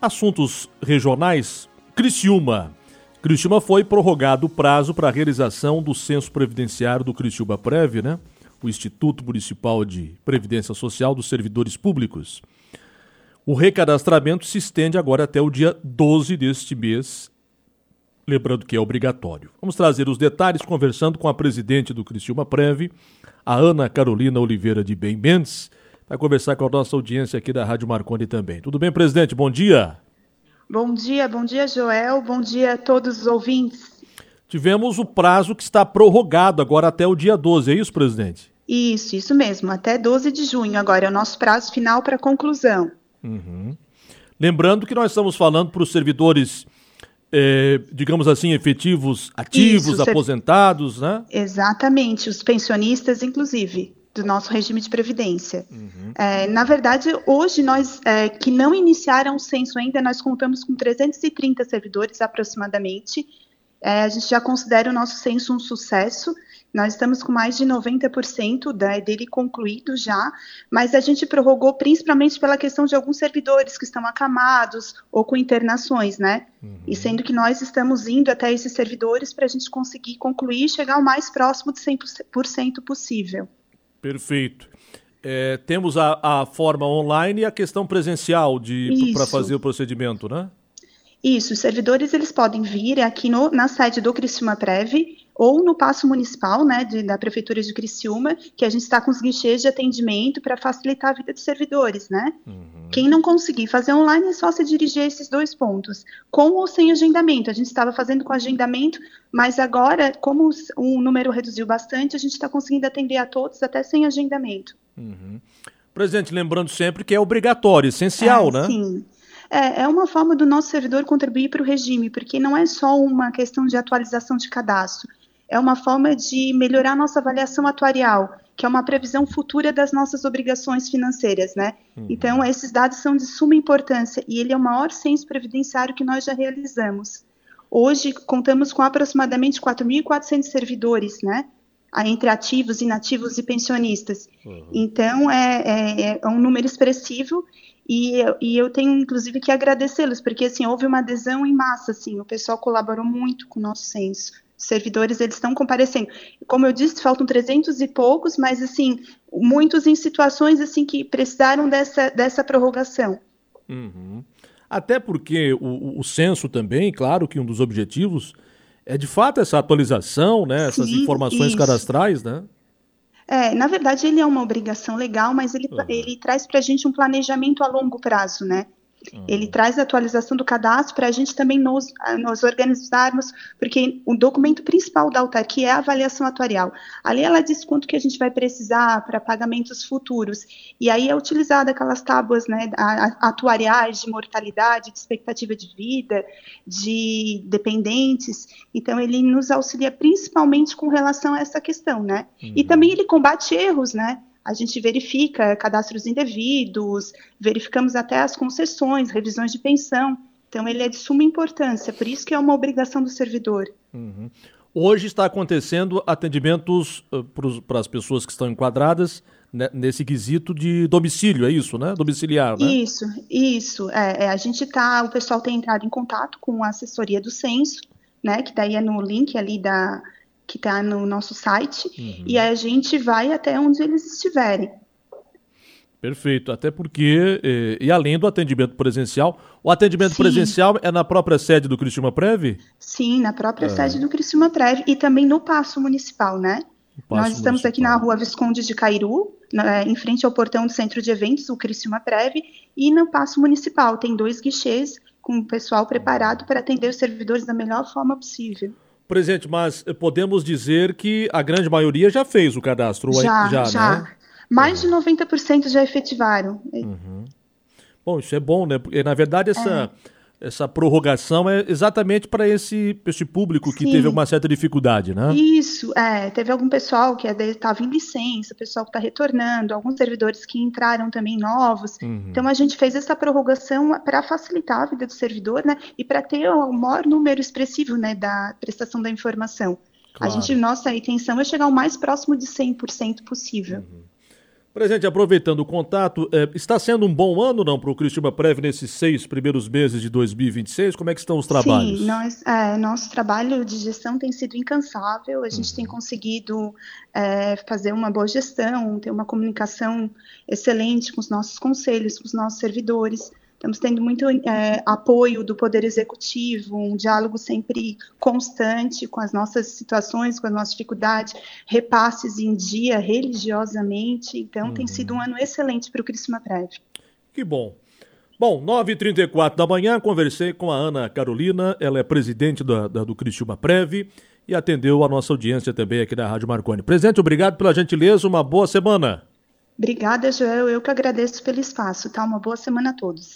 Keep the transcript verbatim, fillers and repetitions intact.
Assuntos regionais, Criciúma. Criciúma foi prorrogado o prazo para a realização do censo previdenciário do Criciúma Prev, né? O Instituto Municipal de Previdência Social dos Servidores Públicos. O recadastramento se estende agora até o dia doze deste mês, lembrando que é obrigatório. Vamos trazer os detalhes conversando com a presidente do Criciúma Prev, a Ana Carolina Oliveira de Bem Mendes, vai conversar com a nossa audiência aqui da Rádio Marconi também. Tudo bem, presidente? Bom dia. Bom dia, bom dia, Joel. Bom dia a todos os ouvintes. Tivemos o prazo que está prorrogado agora até o dia doze, é isso, presidente? Isso, isso mesmo. Até doze de junho agora é o nosso prazo final para conclusão. Uhum. Lembrando que nós estamos falando para os servidores, é, digamos assim, efetivos, ativos, Isso, aposentados, né? Exatamente, os pensionistas, inclusive, do nosso regime de previdência. Uhum. É, na verdade, hoje nós, é, que não iniciaram o censo ainda, nós contamos com trezentos e trinta servidores aproximadamente. É, a gente já considera o nosso censo um sucesso. Nós estamos com mais de noventa por cento da, dele concluído já, mas a gente prorrogou principalmente pela questão de alguns servidores que estão acamados ou com internações, né? Uhum. E sendo que nós estamos indo até esses servidores para a gente conseguir concluir e chegar o mais próximo de cem por cento possível. Perfeito. É, temos a, a forma online e a questão presencial para fazer o procedimento, né? Isso, os servidores eles podem vir aqui no, na sede do Criciúma Prev ou no Paço Municipal, né, de, da Prefeitura de Criciúma, que a gente está com os guichês de atendimento para facilitar a vida dos servidores, né? Uhum. Quem não conseguir fazer online é só se dirigir a esses dois pontos, com ou sem agendamento. A gente estava fazendo com agendamento, mas agora, como o número reduziu bastante, a gente está conseguindo atender a todos até sem agendamento. Uhum. Presidente, lembrando sempre que é obrigatório, essencial, é, né? Sim. É, é uma forma do nosso servidor contribuir para o regime, porque não é só uma questão de atualização de cadastro, é uma forma de melhorar a nossa avaliação atuarial, que é uma previsão futura das nossas obrigações financeiras, né? Uhum. Então, esses dados são de suma importância e ele é o maior censo previdenciário que nós já realizamos. Hoje, contamos com aproximadamente quatro mil e quatrocentos servidores, né? Entre ativos, inativos e pensionistas. Uhum. Então, é, é, é um número expressivo. E, e eu tenho, inclusive, que agradecê-los, porque, assim, houve uma adesão em massa, assim, o pessoal colaborou muito com o nosso censo. Os servidores, eles estão comparecendo. Como eu disse, faltam trezentos e poucos, mas, assim, muitos em situações, assim, que precisaram dessa, dessa prorrogação. Uhum. Até porque o, o censo também, claro que um dos objetivos é, de fato, essa atualização, né, essas Sim, informações isso. cadastrais, né? É, na verdade, ele é uma obrigação legal, mas ele, uhum. ele traz para a gente um planejamento a longo prazo, né? Uhum. Ele traz a atualização do cadastro para a gente também nos, nos organizarmos, porque o documento principal da autarquia é a avaliação atuarial. Ali ela diz quanto que a gente vai precisar para pagamentos futuros, e aí é utilizada aquelas tábuas, né, atuariais de mortalidade, de expectativa de vida, de dependentes. Então ele nos auxilia principalmente com relação a essa questão, né? Uhum. E também ele combate erros, né? A gente verifica cadastros indevidos, verificamos até as concessões, revisões de pensão. Então, ele é de suma importância, por isso que é uma obrigação do servidor. Uhum. Hoje está acontecendo atendimentos uh, para as pessoas que estão enquadradas, né, nesse quesito de domicílio, é isso, né? Domiciliar, né? Isso, isso. É, é, a gente tá, o pessoal tem entrado em contato com a assessoria do censo, né? Que daí é no link ali da... que está no nosso site, uhum. e a gente vai até onde eles estiverem. Perfeito, até porque, e, e além do atendimento presencial, o atendimento Sim. presencial é na própria sede do Criciúma Prev? Sim, na própria ah. sede do Criciúma Prev e também no Paço Municipal, né? Paço Nós estamos municipal. aqui na rua Visconde de Cairu, na, em frente ao portão do Centro de Eventos, o Criciúma Prev, e no Paço Municipal tem dois guichês com o pessoal preparado para atender os servidores da melhor forma possível. Presidente, mas podemos dizer que a grande maioria já fez o cadastro? Já, já. já. Né? Mais uhum. de noventa por cento já efetivaram. Uhum. Bom, isso é bom, né? Porque, na verdade, essa, é. essa prorrogação é exatamente para esse, esse público que Sim. teve uma certa dificuldade, né? Isso, é. Teve algum pessoal que estava em licença, pessoal que está retornando, alguns servidores que entraram também novos. Uhum. Então, a gente fez essa prorrogação para facilitar a vida do servidor, né? E para ter o maior número expressivo, né, da prestação da informação. Claro. A gente, nossa intenção é chegar o mais próximo de cem por cento possível. Uhum. Presidente, aproveitando o contato, é, está sendo um bom ano, não, para o Criciúma Prev nesses seis primeiros meses de dois mil e vinte e seis? Como é que estão os trabalhos? Sim, nós, é, nosso trabalho de gestão tem sido incansável, a gente uhum. tem conseguido é, fazer uma boa gestão, ter uma comunicação excelente com os nossos conselhos, com os nossos servidores. Estamos tendo muito é, apoio do Poder Executivo, um diálogo sempre constante com as nossas situações, com as nossas dificuldades, repasses em dia, religiosamente. Então, uhum. tem sido um ano excelente para o Criciúma Prev. Que bom. Bom, nove e trinta e quatro da manhã, conversei com a Ana Carolina, ela é presidente da, da, do Criciúma Prev e atendeu a nossa audiência também aqui na Rádio Marconi. Presidente, obrigado pela gentileza, uma boa semana. Obrigada, Joel, eu que agradeço pelo espaço, tá? Uma boa semana a todos.